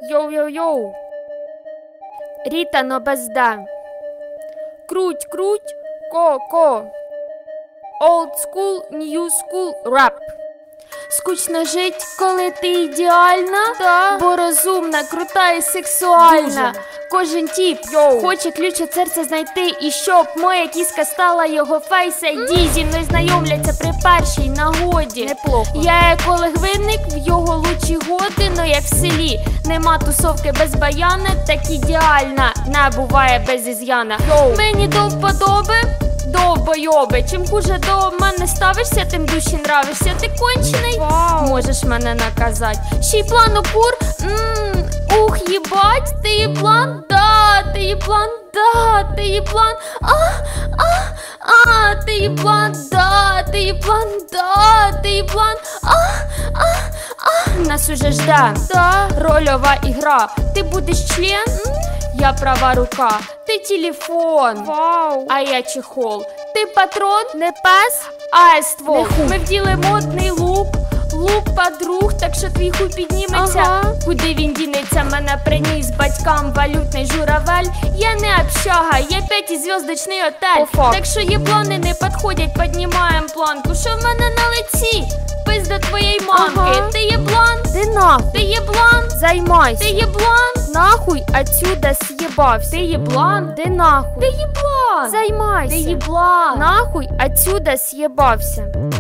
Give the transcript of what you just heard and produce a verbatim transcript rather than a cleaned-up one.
Йоу-йоу-йоу. Ріта но безда. Круть, круть, ко-ко. Old school, new school, rap. Скучно жить, коли ти ідеальна, да. Бо розумна, крута і сексуальна. Дуже. Кожен тіп Йоу. Хоче ключ від серця знайти. І щоб моя кіска стала його фейса. Ді зі мною знайомляться при першій нагоді. Неплохо. Я як легвинник в його лучі годи. Но як в селі нема тусовки без баяна, так ідеальна не буває без із'яна. Йоу. Мені до вподоби довбойоби. Чим хуже до мене ставишся, тим дужче нравишся. Ти кончений? Вау. Можеш мене наказати. Ще й план опур? Ммм, ух, їбать, ти є план? Да, ти є план, да, ти є план. А, а, а, ти є план, да, ти є план, да, ти є план. А, а, а. Нас уже жде, да. Рольова ігра. Ти будеш член? Я права рука, ти телефон, вау, а я чехол. Ти патрон, не пес, а ствол. Ми вділи модний лук, лук подруг, так що твій хуй підніметься. Ага. Куди він дінеться, мене приніс батькам валютний журавель. Я не общага, я п'ятизв'язочний отель. О, так що є плани не підходять, піднімаємо планку. Що в мене на лиці? Пизда твоєї мамки. Ага. Ти є блан? Ти нахуй. Ти є блан? Займайся. Ти є блан? Нахуй отсюда съебався. Ти єблан? Ти нахуй. Ти єблан. Займайся. Ти єблан. Нахуй отсюда съебався.